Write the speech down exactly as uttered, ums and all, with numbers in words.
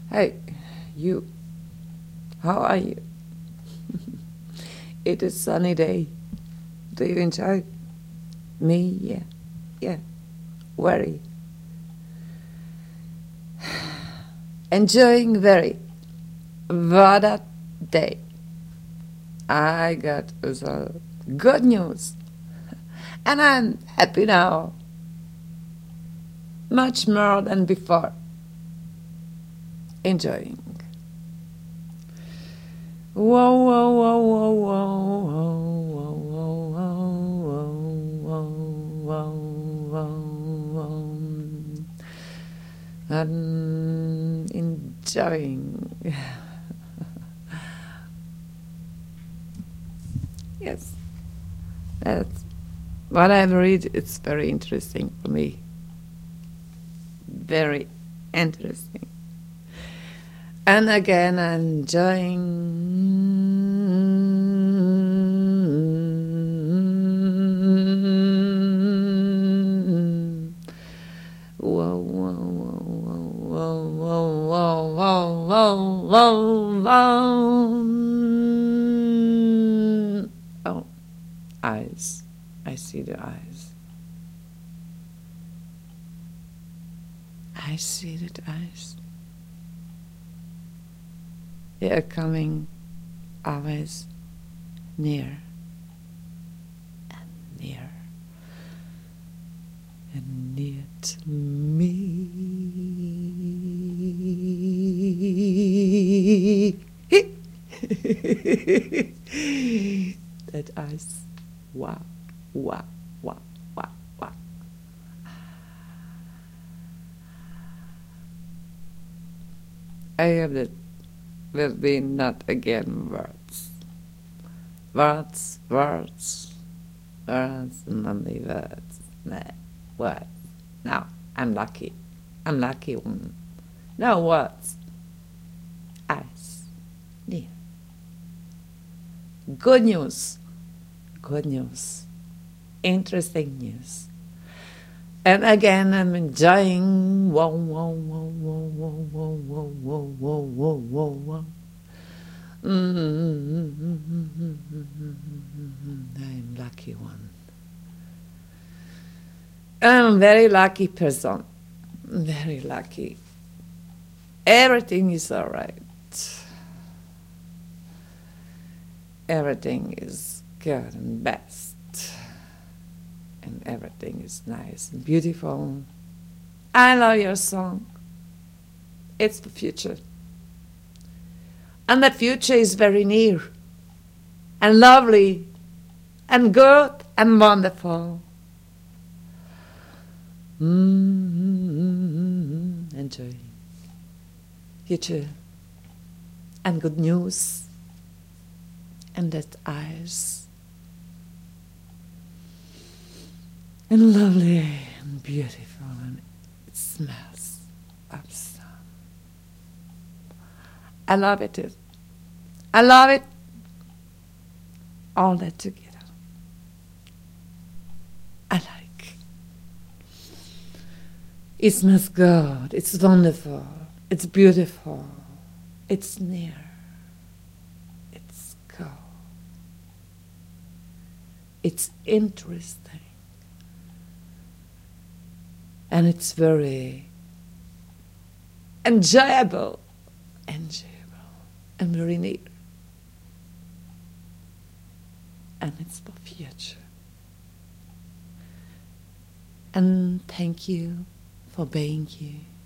Hey, you, how are you? It is sunny day. Do you enjoy? Me, yeah, yeah, very. Enjoying very. What a day. I got the good news. And I'm happy now. Much more than before. Enjoying. Whoa, whoa, whoa, whoa, whoa, whoa, whoa, whoa, whoa, whoa, whoa. I'm enjoying. Yes, that's what I've read. It's very interesting for me. Very interesting. And again, I'm enjoying. Whoa, whoa, whoa, whoa, whoa, whoa, whoa, whoa, whoa. Oh, eyes. I see the eyes. I see the eyes. They are coming always near and near and near to me. That eyes, wow, wow, wow, wow, wow. I have that. Will be not again words. Words, words, words, and only words. Nah, words. Now, I'm lucky. I'm lucky one. No words. Eyes. Near. Good news. Good news. Interesting news. And again, I'm enjoying. Whoa, whoa, whoa, whoa, whoa, whoa, whoa, whoa, whoa, whoa, whoa, whoa. Mm-hmm. I'm lucky one. I'm a very lucky person. Very lucky. Everything is all right. Everything is good and best. And everything is nice and beautiful. I love your song. It's the future. And that future is very near and lovely and good and wonderful. Mm-hmm. Enjoy. Future and good news and that eyes. And lovely and beautiful, and it smells of sun. I love it. I love it. All that together. I like. It smells good. It's wonderful. It's beautiful. It's near. It's cool. It's interesting. And it's very enjoyable, enjoyable, and very neat. And it's the future. And thank you for being here.